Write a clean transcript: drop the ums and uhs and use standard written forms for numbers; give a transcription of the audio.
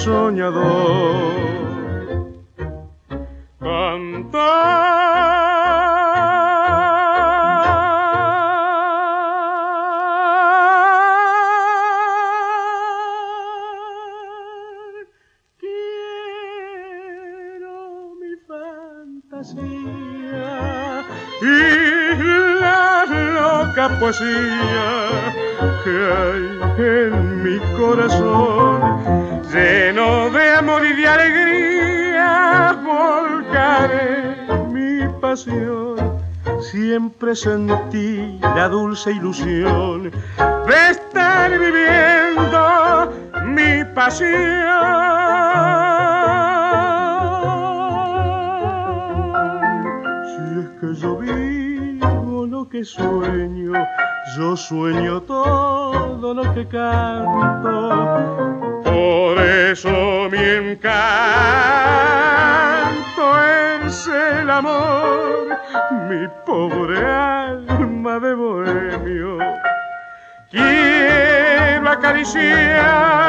soñador. Y la loca poesía que hay en mi corazón, lleno de amor y de alegría, volcaré mi pasión. Siempre sentí la dulce ilusión de estar viviendo mi pasión. Que yo vivo lo que sueño, yo sueño todo lo que canto. Por eso mi encanto es el amor, mi pobre alma de bohemio. Quiero acariciar